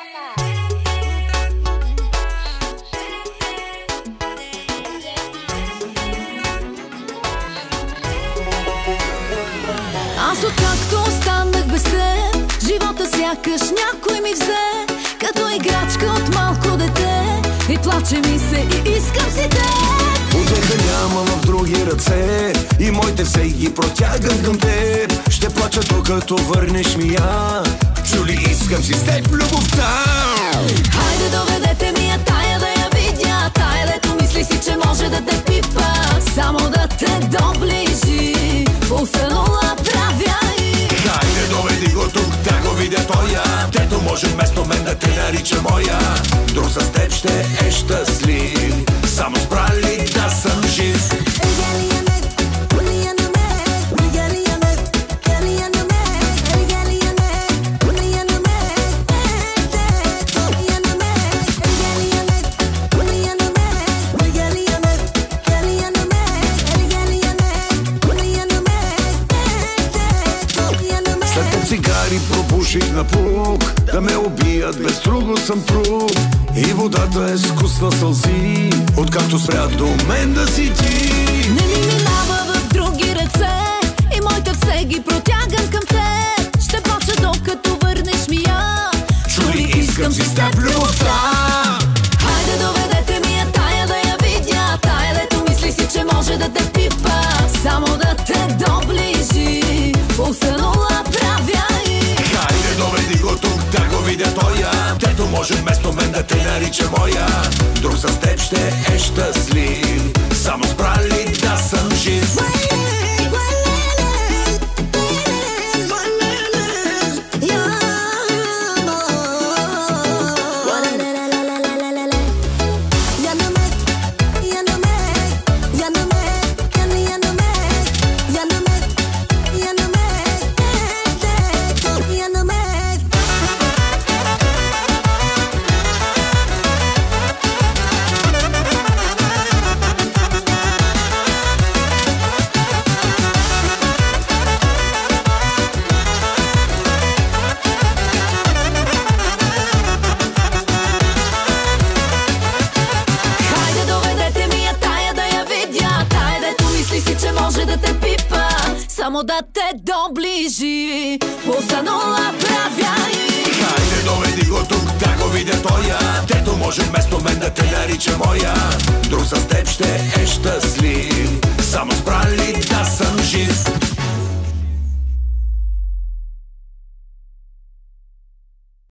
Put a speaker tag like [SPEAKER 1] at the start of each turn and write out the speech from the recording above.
[SPEAKER 1] Аз откакто останах без теб, живота сякаш някой ми взе, като играчка от малко дете, и плаче ми се и искам си теб.
[SPEAKER 2] Утеха няма в други ръце и моите все ги протягам към теб. Ще плача докато върнеш ми я. Чули, искам си с теб любовта.
[SPEAKER 1] Хайде доведете ми я тая да я видя, тая дето мисли си, че може да те пипа, само да те доближи, усънула правя и...
[SPEAKER 2] Хайде доведи го тук да го видя тоя, дето може вместо мен да те нарича моя. Друг с теб ще е щастлив, само спрали да съм жив. Цигари пропуших на пук, да ме убият, без друго съм труп. И водата е скусна сълзи, откакто спря до мен да си ти.
[SPEAKER 1] Не ми минава в други ръце и моите все ги протягам към теб. Ще плача докато върнеш ми я.
[SPEAKER 2] Чули, искам си с теб любовта.
[SPEAKER 1] Хайде доведете ми я тая да я видя, тая дето мисли си, че може да те пипа, само да те доближи, усънула правя и...
[SPEAKER 2] Хайде доведи го тук да го видя тоя, дето може вместо мен да те нарича моя. Друг с теб ще е щастлив, само спрали да съм жив.
[SPEAKER 1] Само да те доближи, усънула правя и...
[SPEAKER 2] Хайде доведи го тук да го видя тоя, дето може вместо мен да те нарича моя. Друг с теб ще е щастлив, само спрали да съм жив.